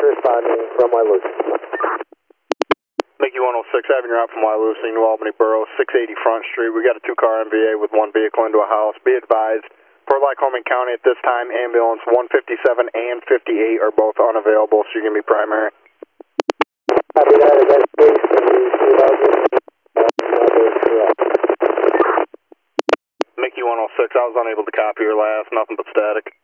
responding from Wailusi. Mickey 106, having you out from Wailusi, New Albany Borough, 680 Front Street. We got a 2-car MVA with 1 vehicle into a house. Be advised, for Lycoming County at this time, ambulance 157 and 58 are both unavailable, so you're going to be primary. Copy that, investigation, Mickey 106, I was unable to copy your last, nothing but static.